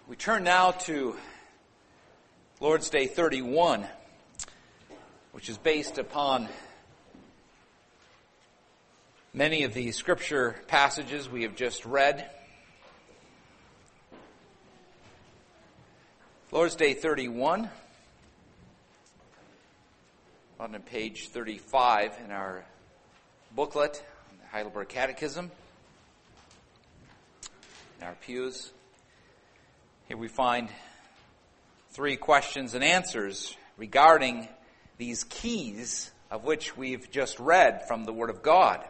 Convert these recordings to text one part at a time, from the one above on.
We turn now to Lord's Day 31, which is based upon many of the scripture passages we have just read. Lord's Day 31, on page 35 in our booklet, the Heidelberg Catechism, in our pews. Here we find 3 questions and answers regarding these keys of which we've just read from the Word of God.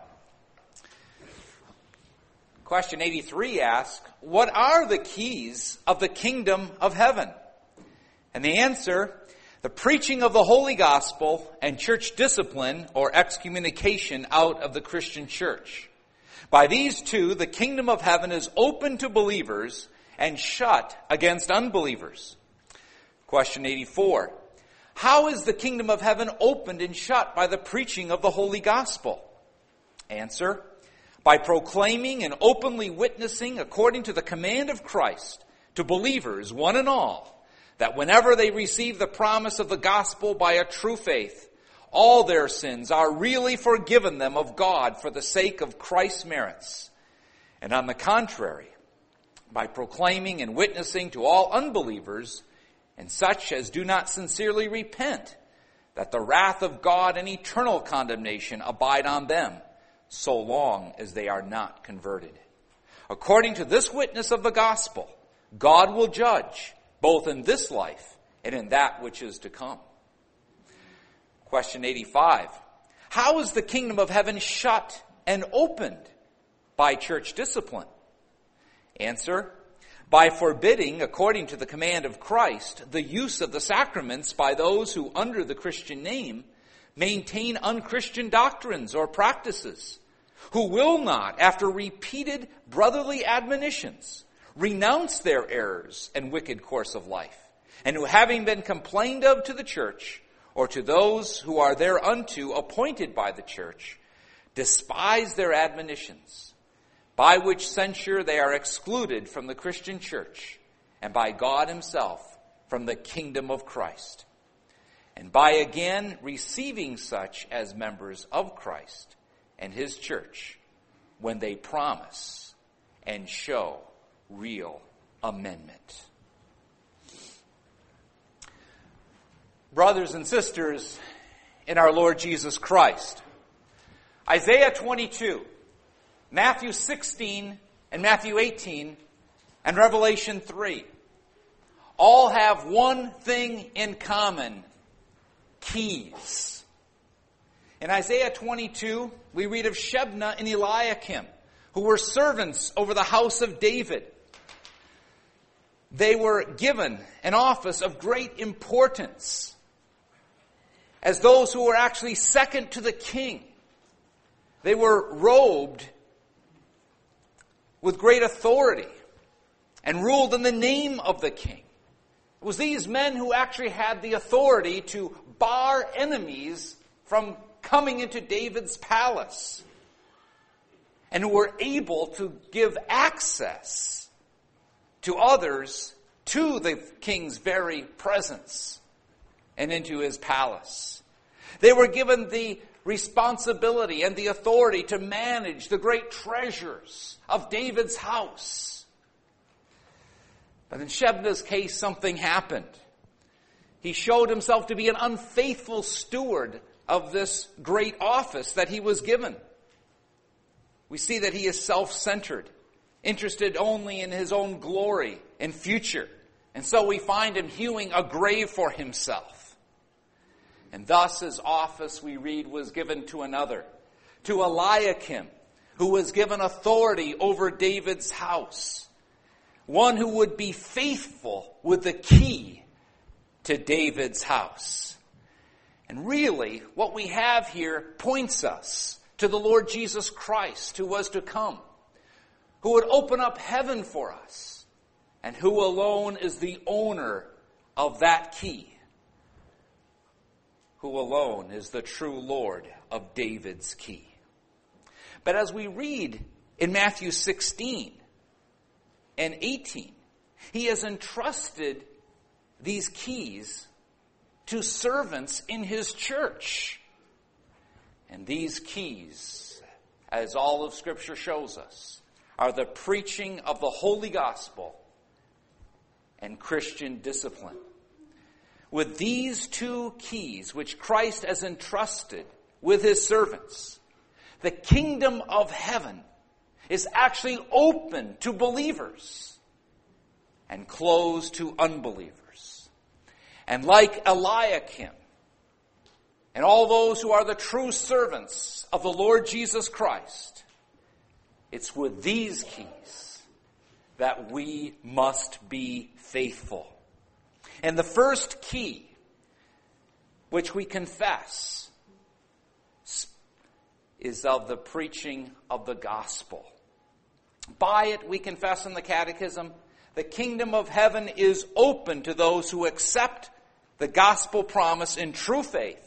Question 83 asks, what are the keys of the kingdom of heaven? And the answer, the preaching of the Holy Gospel and church discipline or excommunication out of the Christian church. By these two, the kingdom of heaven is open to believers and shut against unbelievers. Question 84. How is the kingdom of heaven opened and shut by the preaching of the Holy Gospel? Answer. By proclaiming and openly witnessing according to the command of Christ to believers, one and all, that whenever they receive the promise of the gospel by a true faith, all their sins are really forgiven them of God for the sake of Christ's merits. And on the contrary, by proclaiming and witnessing to all unbelievers, and such as do not sincerely repent, that the wrath of God and eternal condemnation abide on them, so long as they are not converted. According to this witness of the gospel, God will judge, both in this life and in that which is to come. Question 85. How is the kingdom of heaven shut and opened? By church discipline. Answer. By forbidding, according to the command of Christ, the use of the sacraments by those who, under the Christian name, maintain unchristian doctrines or practices, who will not, after repeated brotherly admonitions, renounce their errors and wicked course of life, and who, having been complained of to the church, or to those who are thereunto appointed by the church, despise their admonitions, by which censure they are excluded from the Christian church, and by God himself from the kingdom of Christ. And by again receiving such as members of Christ and his church, when they promise and show real amendment. Brothers and sisters in our Lord Jesus Christ, Isaiah 22, Matthew 16 and Matthew 18 and Revelation 3 all have one thing in common: keys. In Isaiah 22, we read of Shebna and Eliakim, who were servants over the house of David. They were given an office of great importance as those who were actually second to the king. They were robed with great authority and ruled in the name of the king. It was these men who actually had the authority to bar enemies from coming into David's palace, and who were able to give access to others to the king's very presence and into his palace. They were given the responsibility and the authority to manage the great treasures of David's house. But in Shebna's case, something happened. He showed himself to be an unfaithful steward of this great office that he was given. We see that he is self-centered, interested only in his own glory and future. And so we find him hewing a grave for himself. And thus his office, we read, was given to another, to Eliakim, who was given authority over David's house. One who would be faithful with the key to David's house. And really, what we have here points us to the Lord Jesus Christ, who was to come, who would open up heaven for us, and who alone is the owner of that key, who alone is the true Lord of David's key. But as we read in Matthew 16 and 18 He has entrusted these keys to servants in his church. And these keys, as all of Scripture shows us, are the preaching of the Holy Gospel and Christian discipline. With these two keys, which Christ has entrusted with his servants, the kingdom of heaven is actually open to believers and closed to unbelievers. And like Eliakim and all those who are the true servants of the Lord Jesus Christ, it's with these keys that we must be faithful. And the first key, which we confess, is of the preaching of the gospel. By it, we confess in the Catechism, the kingdom of heaven is open to those who accept the gospel promise in true faith,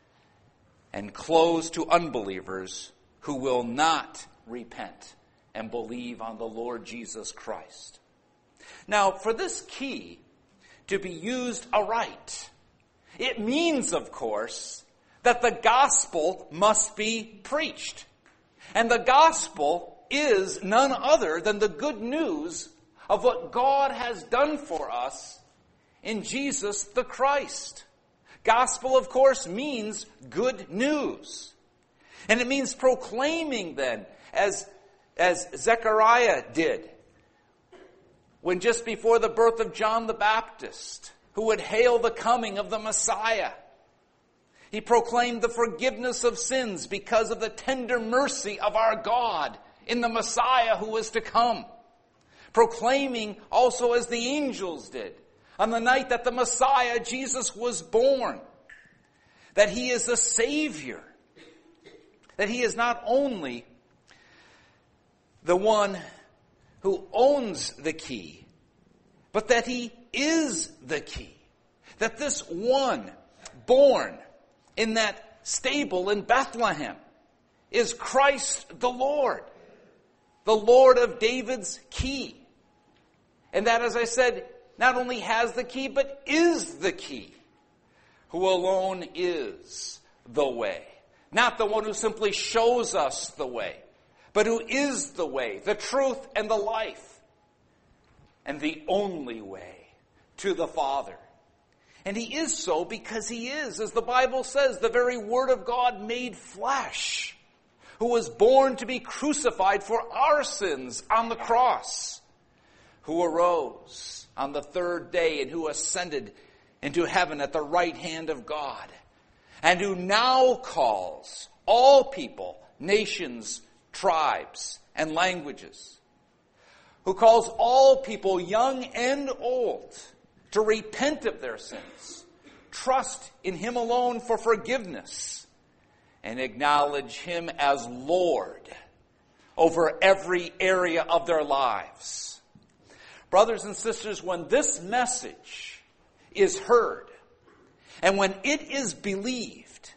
and closed to unbelievers who will not repent and believe on the Lord Jesus Christ. Now, for this key to be used aright, it means, of course, that the gospel must be preached. And the gospel is none other than the good news of what God has done for us in Jesus the Christ. Gospel, of course, means good news. And it means proclaiming then, as Zechariah did, when just before the birth of John the Baptist, who would hail the coming of the Messiah, he proclaimed the forgiveness of sins because of the tender mercy of our God in the Messiah who was to come. Proclaiming also, as the angels did, on the night that the Messiah, Jesus, was born, that he is the Savior, that he is not only the one who owns the key, but that he is the key. That this one born in that stable in Bethlehem is Christ the Lord of David's key. And that, as I said, not only has the key, but is the key, who alone is the way. Not the one who simply shows us the way, but who is the way, the truth, and the life, and the only way to the Father. And he is so because he is, as the Bible says, the very Word of God made flesh, who was born to be crucified for our sins on the cross, who arose on the third day and who ascended into heaven at the right hand of God, and who now calls all people, nations, tribes, and languages, who calls all people, young and old, to repent of their sins, trust in him alone for forgiveness, and acknowledge him as Lord over every area of their lives. Brothers and sisters, when this message is heard, and when it is believed,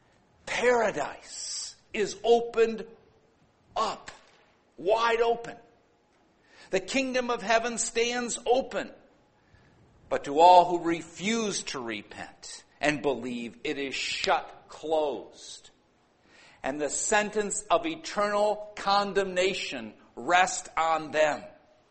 paradise is opened up, wide open. The kingdom of heaven stands open. But to all who refuse to repent and believe, it is shut closed. And the sentence of eternal condemnation rests on them.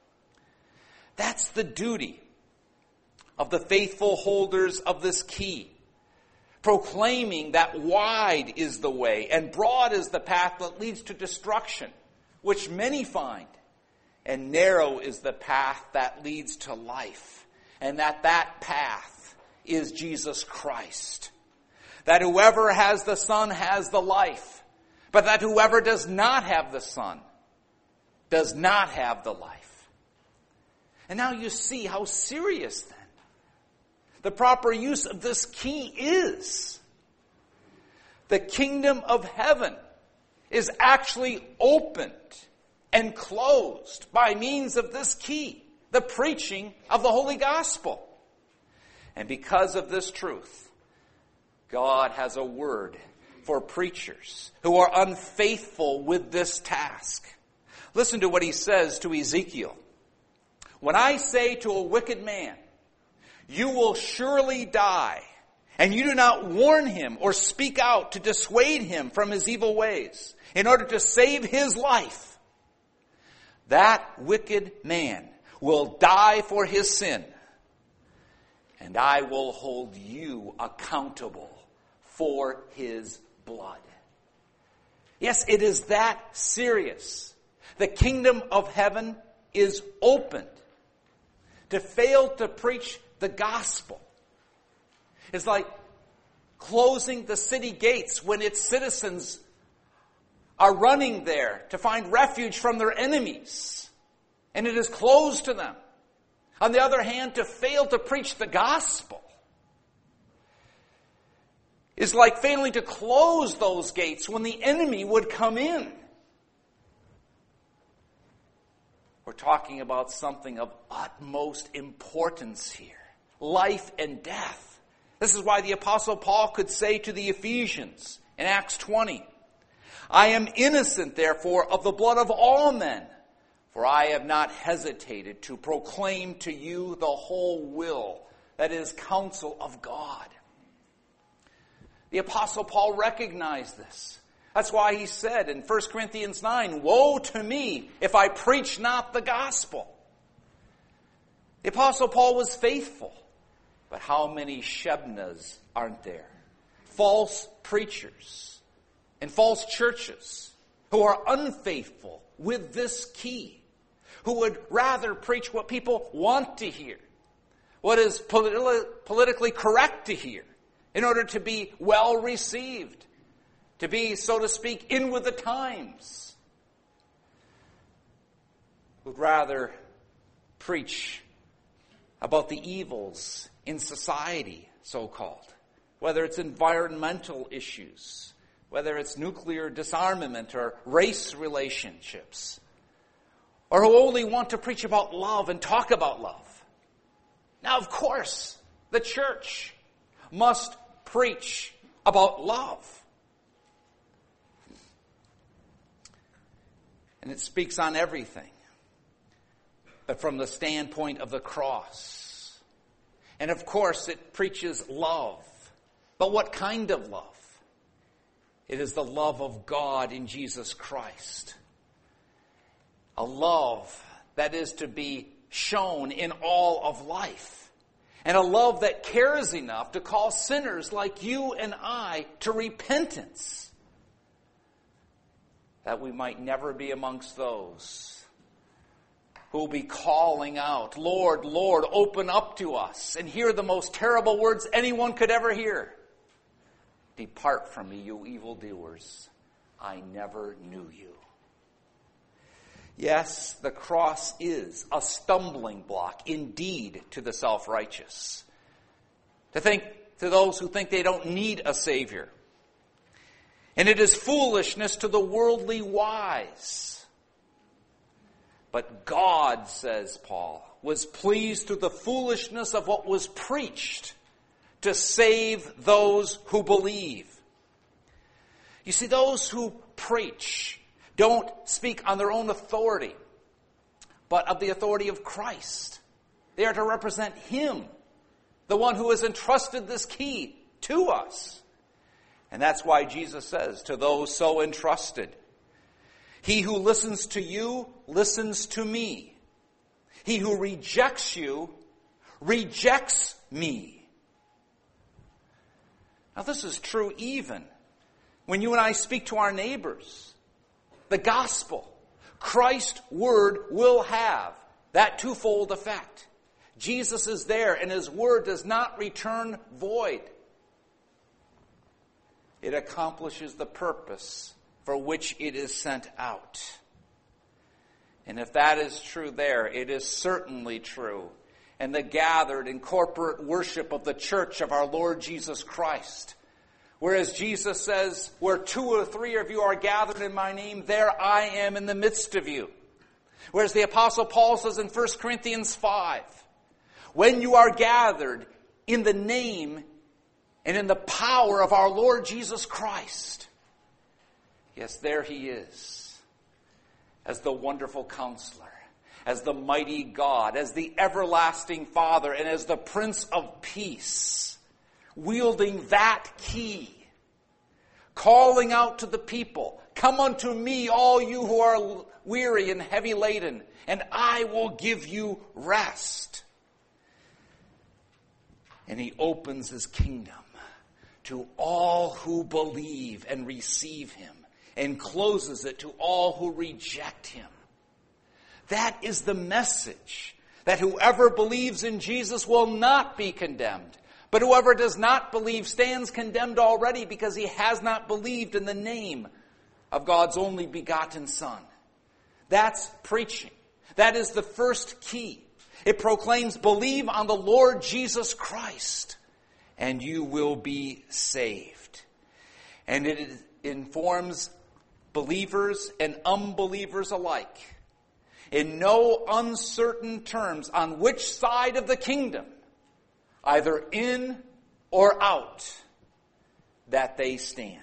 That's the duty of the faithful holders of this key, proclaiming that wide is the way and broad is the path that leads to destruction, which many find, and narrow is the path that leads to life, and that path is Jesus Christ. That whoever has the Son has the life, but that whoever does not have the Son does not have the life. And now you see how serious then the proper use of this key is. The kingdom of heaven is actually opened and closed by means of this key, the preaching of the Holy Gospel. And because of this truth, God has a word for preachers who are unfaithful with this task. Listen to what he says to Ezekiel. When I say to a wicked man, you will surely die, and you do not warn him or speak out to dissuade him from his evil ways in order to save his life, that wicked man will die for his sin, and I will hold you accountable for his blood. Yes, it is that serious. The kingdom of heaven is opened. To fail to preach the gospel is like closing the city gates when its citizens are running there to find refuge from their enemies, and it is closed to them. On the other hand, to fail to preach the gospel is like failing to close those gates when the enemy would come in. We're talking about something of utmost importance here. Life and death. This is why the Apostle Paul could say to the Ephesians in Acts 20, I am innocent, therefore, of the blood of all men, for I have not hesitated to proclaim to you the whole will, that is, counsel of God. The Apostle Paul recognized this. That's why he said in 1 Corinthians 9, woe to me if I preach not the gospel. The Apostle Paul was faithful. But how many Shebnas aren't there? False preachers and false churches who are unfaithful with this key, who would rather preach what people want to hear, what is politically correct to hear, in order to be well received, to be, so to speak, in with the times. Would rather preach about the evils in society, so-called, whether it's environmental issues, whether it's nuclear disarmament or race relationships, or who only want to preach about love and talk about love. Now, of course, the church must preach about love. And it speaks on everything, but from the standpoint of the cross. And of course, it preaches love. But what kind of love? It is the love of God in Jesus Christ. A love that is to be shown in all of life. And a love that cares enough to call sinners like you and I to repentance, that we might never be amongst those who will be calling out, Lord, Lord, open up to us, and hear the most terrible words anyone could ever hear. Depart from me, you evildoers. I never knew you. Yes, the cross is a stumbling block indeed to the self-righteous. To those who think they don't need a Savior. And it is foolishness to the worldly wise. But God, says Paul, was pleased through the foolishness of what was preached to save those who believe. You see, those who preach don't speak on their own authority, but of the authority of Christ. They are to represent Him, the one who has entrusted this key to us. And that's why Jesus says to those so entrusted, he who listens to you listens to me. He who rejects you rejects me. Now this is true even when you and I speak to our neighbors. The gospel, Christ's word will have that twofold effect. Jesus is there and his word does not return void. It accomplishes the purpose for which it is sent out. And if that is true there, it is certainly true in the gathered and corporate worship of the church of our Lord Jesus Christ. Whereas Jesus says, where 2 or 3 of you are gathered in my name, there I am in the midst of you. Whereas the Apostle Paul says in 1 Corinthians 5, when you are gathered in the name and in the power of our Lord Jesus Christ, yes, there he is as the wonderful counselor, as the mighty God, as the everlasting Father, and as the Prince of Peace, wielding that key, calling out to the people, "Come unto me, all you who are weary and heavy laden, and I will give you rest." And he opens his kingdom to all who believe and receive him, and closes it to all who reject him. That is the message, that whoever believes in Jesus will not be condemned, but whoever does not believe stands condemned already, because he has not believed in the name of God's only begotten Son. That's preaching. That is the first key. It proclaims, believe on the Lord Jesus Christ, and you will be saved. And it informs believers and unbelievers alike, in no uncertain terms, on which side of the kingdom, either in or out, that they stand.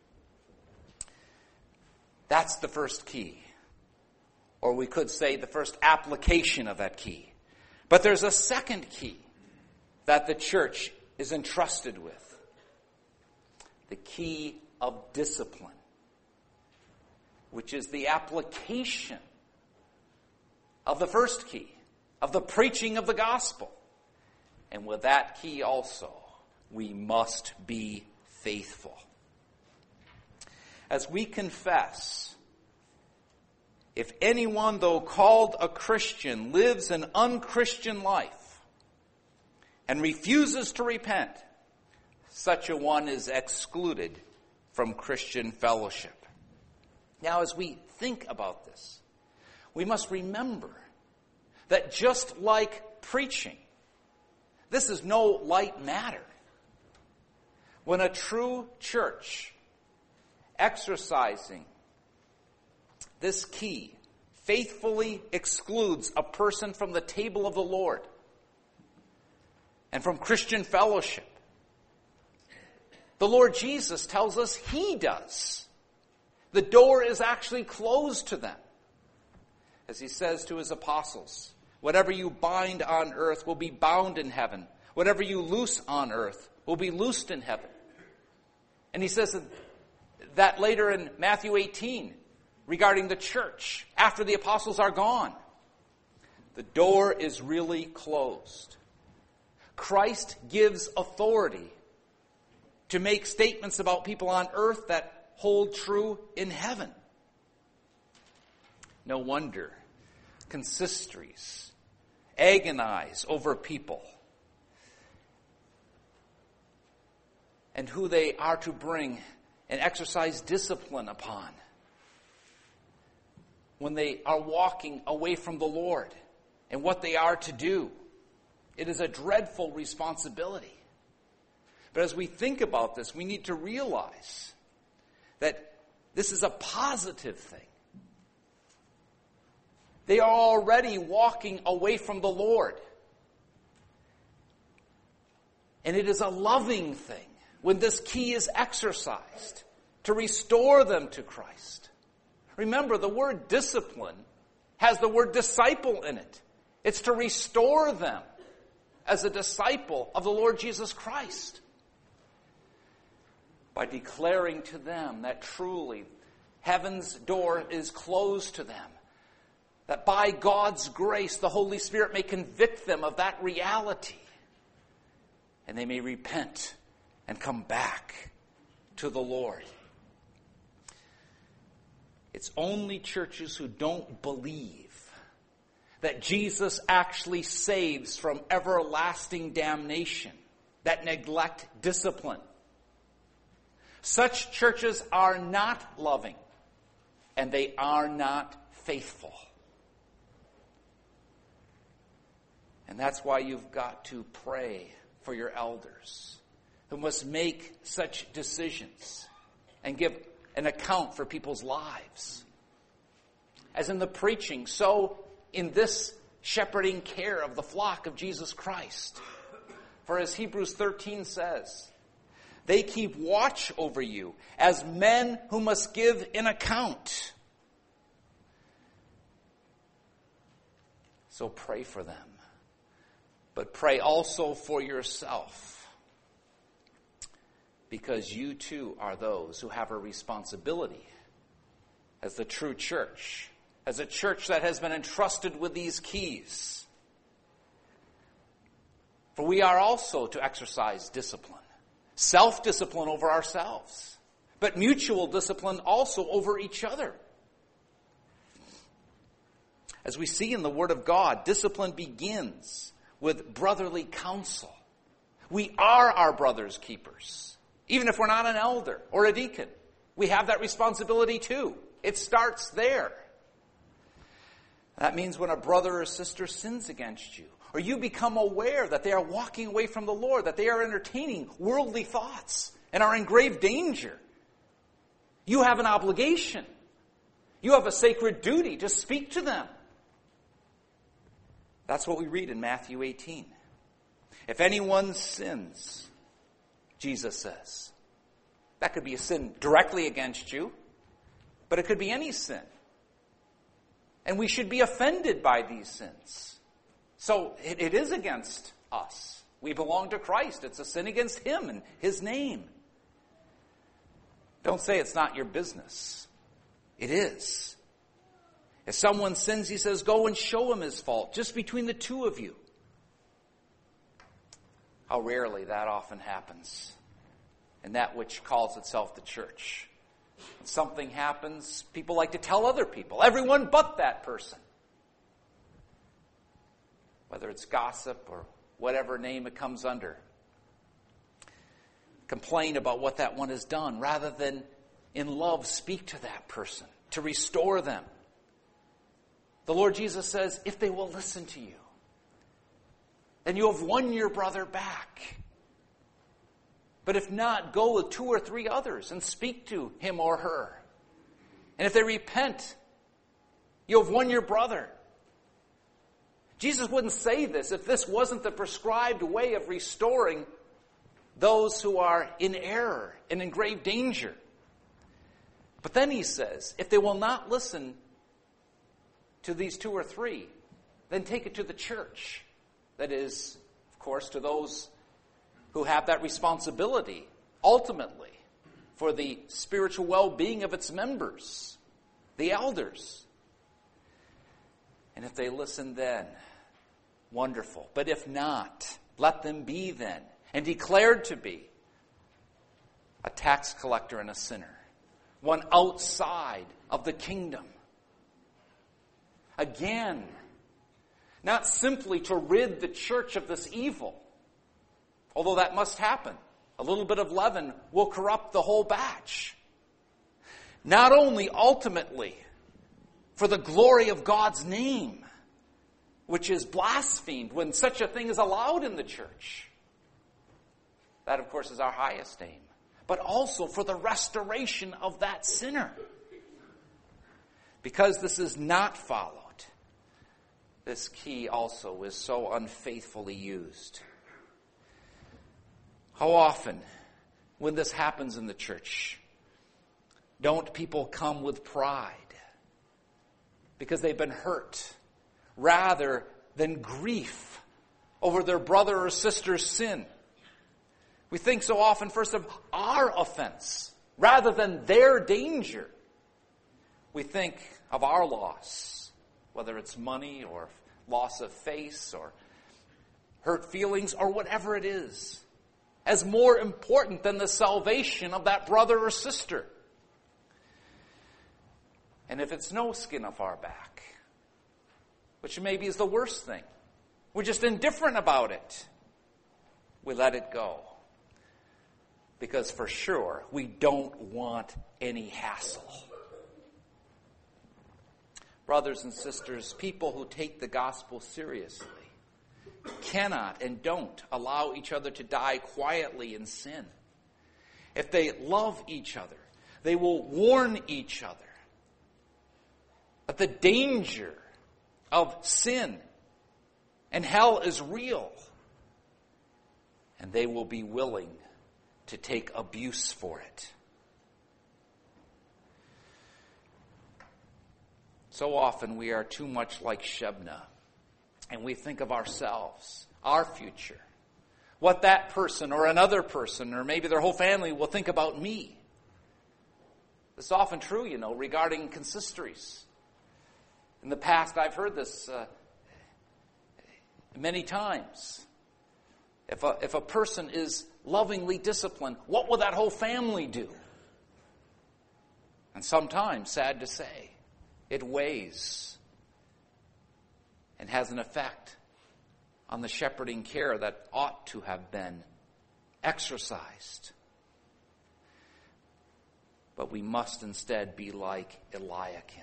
That's the first key. Or we could say the first application of that key. But there's a second key that the church is entrusted with. The key of discipline, which is the application of the first key, of the preaching of the gospel. And with that key also, we must be faithful. As we confess, if anyone, though called a Christian, lives an unchristian life and refuses to repent, such a one is excluded from Christian fellowship. Now, as we think about this, we must remember that just like preaching, this is no light matter. When a true church exercising this key faithfully excludes a person from the table of the Lord and from Christian fellowship, the Lord Jesus tells us he does. The door is actually closed to them. As he says to his apostles, whatever you bind on earth will be bound in heaven. Whatever you loose on earth will be loosed in heaven. And he says that later in Matthew 18 regarding the church after the apostles are gone. The door is really closed. Christ gives authority to make statements about people on earth that hold true in heaven. No wonder consistories agonize over people and who they are to bring and exercise discipline upon when they are walking away from the Lord and what they are to do. It is a dreadful responsibility. But as we think about this, we need to realize that this is a positive thing. They are already walking away from the Lord. And it is a loving thing when this key is exercised to restore them to Christ. Remember, the word discipline has the word disciple in it. It's to restore them as a disciple of the Lord Jesus Christ, by declaring to them that truly heaven's door is closed to them, that by God's grace the Holy Spirit may convict them of that reality, and they may repent and come back to the Lord. It's only churches who don't believe that Jesus actually saves from everlasting damnation that neglect discipline. Such churches are not loving, and they are not faithful. And that's why you've got to pray for your elders, who must make such decisions and give an account for people's lives. As in the preaching, so in this shepherding care of the flock of Jesus Christ. For as Hebrews 13 says, they keep watch over you as men who must give an account. So pray for them. But pray also for yourself, because you too are those who have a responsibility as the true church, as a church that has been entrusted with these keys. For we are also to exercise discipline, self-discipline over ourselves, but mutual discipline also over each other. As we see in the Word of God, discipline begins with brotherly counsel. We are our brother's keepers. Even if we're not an elder or a deacon, we have that responsibility too. It starts there. That means when a brother or sister sins against you, or you become aware that they are walking away from the Lord, that they are entertaining worldly thoughts and are in grave danger, you have an obligation. You have a sacred duty to speak to them. That's what we read in Matthew 18. If anyone sins, Jesus says, that could be a sin directly against you, but it could be any sin. And we should be offended by these sins. So it is against us. We belong to Christ. It's a sin against Him and His name. Don't say it's not your business. It is. If someone sins, He says, go and show him his fault, just between the two of you. How rarely that often happens in that which calls itself the church. When something happens, people like to tell other people, everyone but that person. Whether it's gossip or whatever name it comes under. Complain about what that one has done rather than in love speak to that person to restore them. The Lord Jesus says, if they will listen to you, then you have won your brother back. But if not, go with 2 or 3 others and speak to him or her. And if they repent, you have won your brother. Jesus wouldn't say this if this wasn't the prescribed way of restoring those who are in error and in grave danger. But then He says, if they will not listen to these 2 or 3, then take it to the church. That is, of course, to those who have that responsibility, ultimately, for the spiritual well-being of its members, the elders. And if they listen then, wonderful. But if not, let them be then, and declared to be, a tax collector and a sinner, one outside of the kingdom. Again, not simply to rid the church of this evil, although that must happen. A little bit of leaven will corrupt the whole batch. Not only ultimately for the glory of God's name, which is blasphemed when such a thing is allowed in the church. That, of course, is our highest aim. But also for the restoration of that sinner. Because this is not followed, this key also is so unfaithfully used. How often, when this happens in the church, don't people come with pride because they've been hurt, rather than grief over their brother or sister's sin? We think so often first of our offense, rather than their danger. We think of our loss, whether it's money or loss of face or hurt feelings or whatever it is, as more important than the salvation of that brother or sister. And if it's no skin off our back, which maybe is the worst thing, we're just indifferent about it, we let it go. Because for sure, we don't want any hassle. Brothers and sisters, people who take the gospel seriously cannot and don't allow each other to die quietly in sin. If they love each other, they will warn each other that the danger of sin and hell is real. And they will be willing to take abuse for it. So often we are too much like Shebna, and we think of ourselves, our future, what that person or another person or maybe their whole family will think about me. This is often true, regarding consistories. In the past, I've heard this many times. If a person is lovingly disciplined, what will that whole family do? And sometimes, sad to say, it weighs and has an effect on the shepherding care that ought to have been exercised. But we must instead be like Eliakim.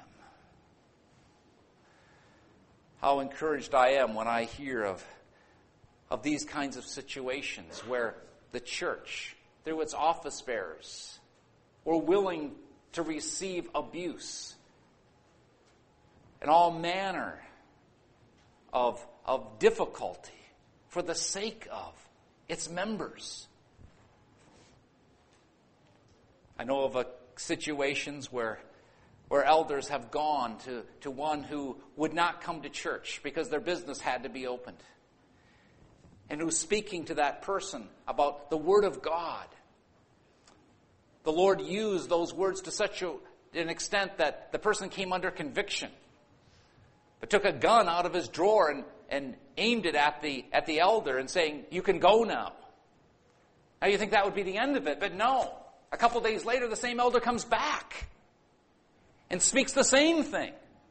How encouraged I am when I hear of these kinds of situations where the church, through its office bearers, were willing to receive abuse and all manner of difficulty for the sake of its members. I know of situations where elders have gone to one who would not come to church because their business had to be opened, and who's speaking to that person about the Word of God. The Lord used those words to such an extent that the person came under conviction, but took a gun out of his drawer and aimed it at the elder and saying, "You can go now." Now you think that would be the end of it, but no. A couple days later, the same elder comes back and speaks the same thing.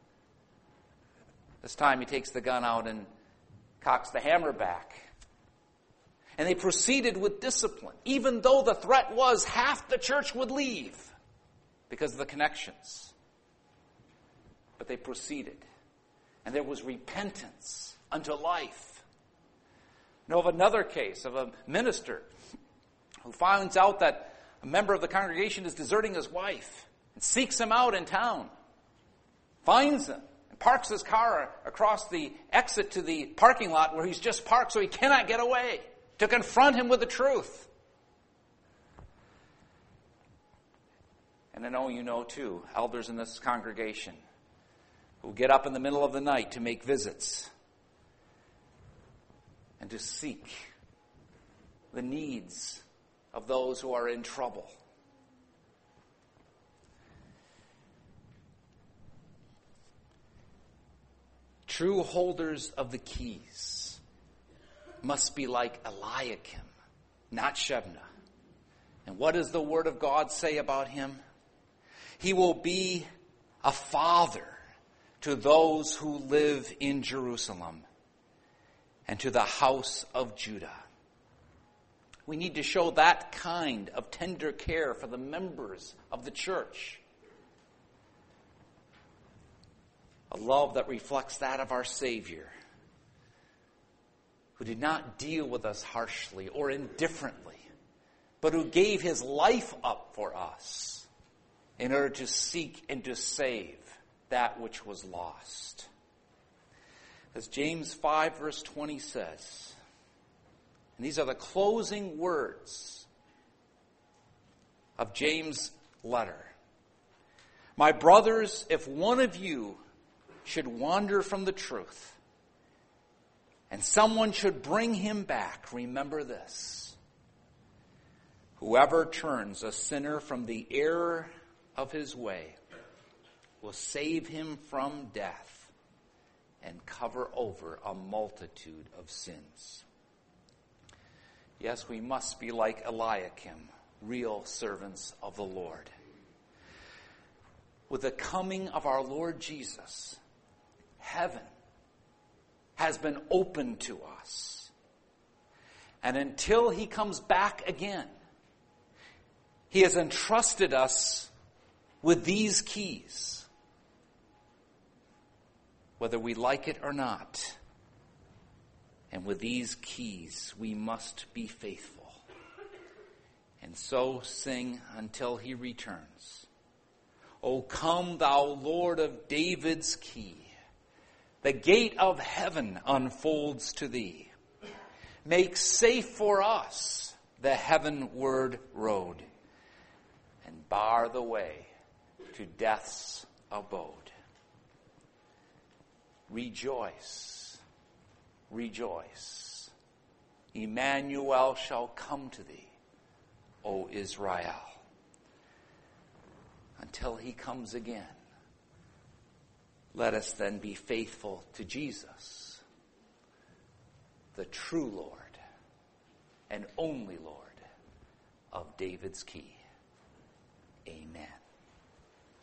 This time he takes the gun out and cocks the hammer back. And they proceeded with discipline, even though the threat was half the church would leave because of the connections. But they proceeded. And there was repentance unto life. I know of another case of a minister who finds out that a member of the congregation is deserting his wife and seeks him out in town, finds him, and parks his car across the exit to the parking lot where he's just parked so he cannot get away, to confront him with the truth. And I know you know too, elders in this congregation who get up in the middle of the night to make visits and to seek the needs of those who are in trouble. True holders of the keys must be like Eliakim, not Shebna. And what does the Word of God say about him? He will be a father to those who live in Jerusalem and to the house of Judah. We need to show that kind of tender care for the members of the church. A love that reflects that of our Savior, who did not deal with us harshly or indifferently, but who gave his life up for us in order to seek and to save that which was lost. As James 5 verse 20 says, and these are the closing words of James' letter. My brothers, if one of you should wander from the truth, and someone should bring him back, remember this. Whoever turns a sinner from the error of his way will save him from death and cover over a multitude of sins. Yes, we must be like Eliakim, real servants of the Lord. With the coming of our Lord Jesus, heaven has been opened to us. And until he comes back again, he has entrusted us with these keys, whether we like it or not. And with these keys, we must be faithful. And so sing until he returns. O come, thou Lord of David's key. The gate of heaven unfolds to thee. Make safe for us the heavenward road, and bar the way to death's abode. Rejoice rejoice. Emmanuel shall come to thee, O Israel. Until he comes again, let us then be faithful to Jesus, the true Lord and only Lord of David's key. Amen.